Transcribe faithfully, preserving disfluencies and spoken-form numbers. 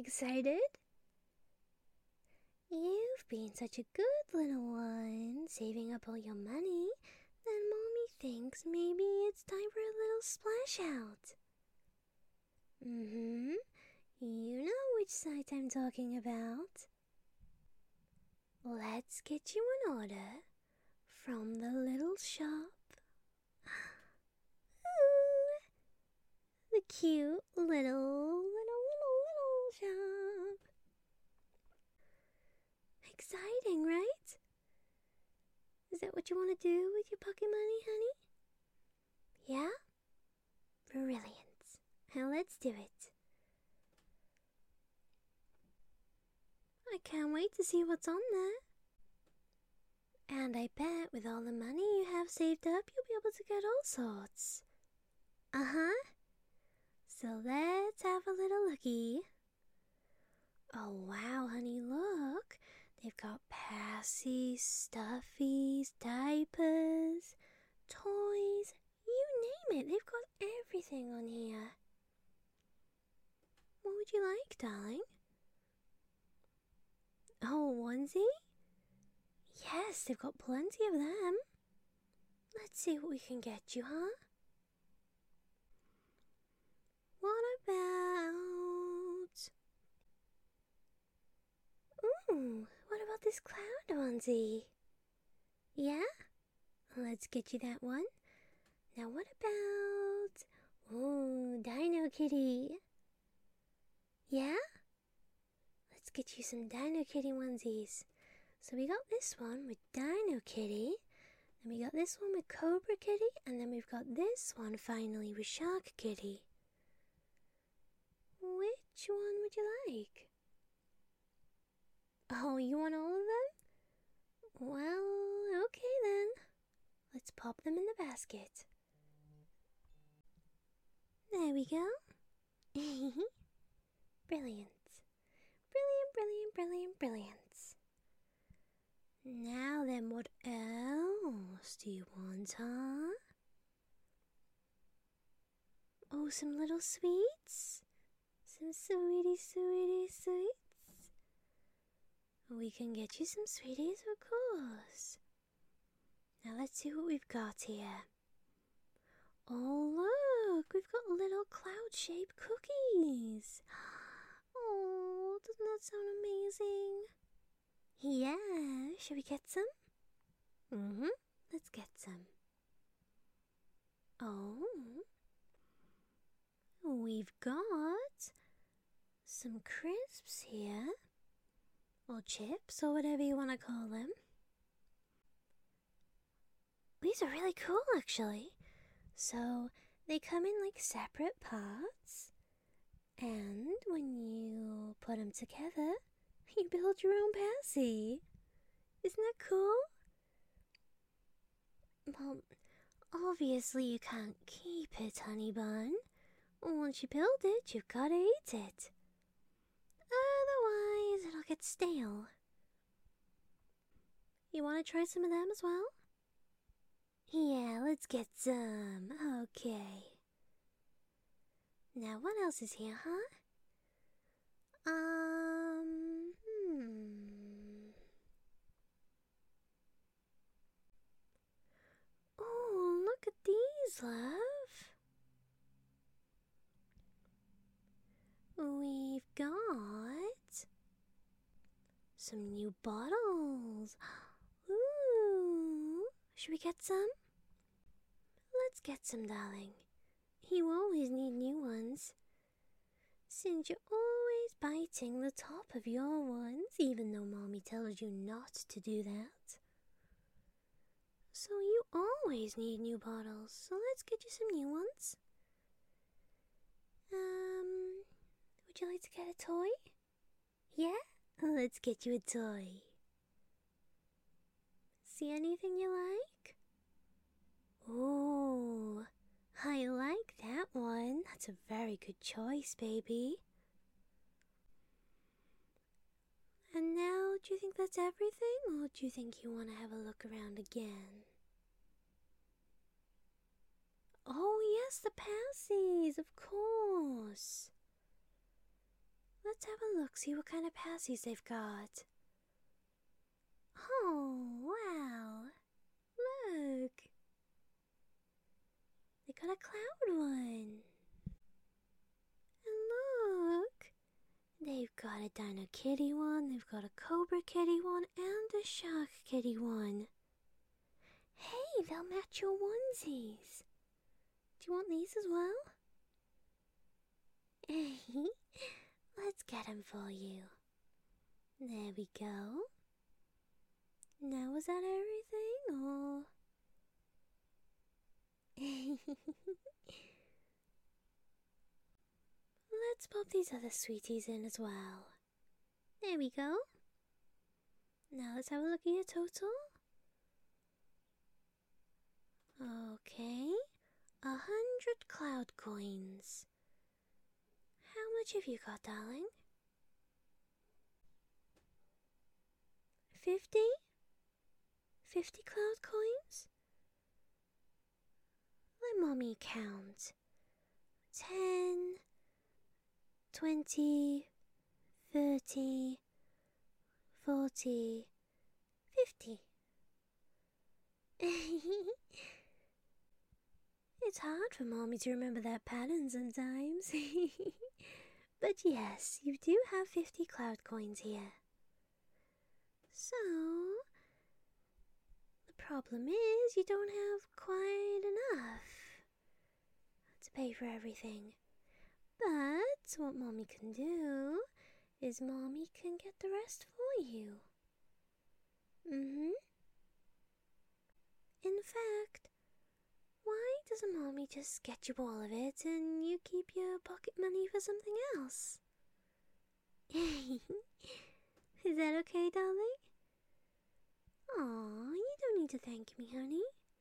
excited? You've been such a good little one, saving up all your money, that Mommy thinks maybe it's time for a little splash out. Mm-hmm. You know which site I'm talking about. Let's get you an order from the little shop. Ooh, the cute little, little, little, little shop. Exciting, right? Is that what you want to do with your pocket money, honey? Yeah? Brilliant. Now let's do it. I can't wait to see what's on there. And I bet with all the money you have saved up, you'll be able to get all sorts. Uh-huh. So let's have a little looky. Oh, wow, honey, look. They've got passies, stuffies, diapers, toys, you name it. They've got everything on here. What would you like, darling? Oh, onesie? Yes, they've got plenty of them. Let's see what we can get you, huh? What about... Ooh, what about this cloud onesie? Yeah? Let's get you that one. Now what about... Ooh, Dino Kitty. Yeah? Let's get you some Dino Kitty onesies. So we got this one with Dino Kitty, then we got this one with Cobra Kitty, and then we've got this one finally with Shark Kitty. Which one would you like? Oh, you want all of them? Well, okay then. Let's pop them in the basket. There we go. Brilliant. Brilliant, brilliant, brilliant, brilliant. Now then, what else do you want, huh? Oh, some little sweets? Some sweetie, sweetie, sweets? We can get you some sweeties, of course. Now let's see what we've got here. Oh, look, we've got little cloud-shaped cookies. Oh, doesn't that sound amazing? Yeah, shall we get some? Mm-hmm, let's get some. Oh, we've got some crisps here, or chips, or whatever you want to call them. These are really cool, actually. So, they come in like separate parts, and when you put them together, you build your own passy. Isn't that cool? Well, obviously you can't keep it, honey bun. Once you build it, you've got to eat it. Otherwise, it'll get stale. You want to try some of them as well? Yeah, let's get some. Okay. Now, what else is here, huh? Um, hmm. Oh, look at these, love. We've got some new bottles. Ooh, should we get some? Let's get some, darling. You always need new ones. Since you're always biting the top of your ones, even though Mommy tells you not to do that. So you always need new bottles, so let's get you some new ones. Um, would you like to get a toy? Yeah? Let's get you a toy. See anything you like? Oh, I like that one. That's a very good choice, baby. And now, do you think that's everything, or do you think you want to have a look around again? Oh yes, the passies, of course. let's have a look, see what kind of passies they've got. Oh, wow. Look. They got a cloud one. And look. They've got a Dino Kitty one, they've got a Cobra Kitty one, and a Shark Kitty one. Hey, they'll match your onesies. Do you want these as well? Let's get them for you. There we go. Now, was that everything, or...? Let's pop these other sweeties in as well. There we go. Now let's have a look at your total. Okay, a hundred cloud coins. How much have you got, darling? Fifty? Fifty cloud coins? Let mommy count. Ten, twenty, thirty, forty, fifty. It's hard for mommy to remember that pattern sometimes. But yes, you do have fifty cloud coins here. So, the problem is you don't have quite enough to pay for everything. But what mommy can do is mommy can get the rest for you. Mm-hmm. In fact, why doesn't mommy just get you all of it and you keep your pocket money for something else? Is that okay, darling? Aw, you don't need to thank me, honey.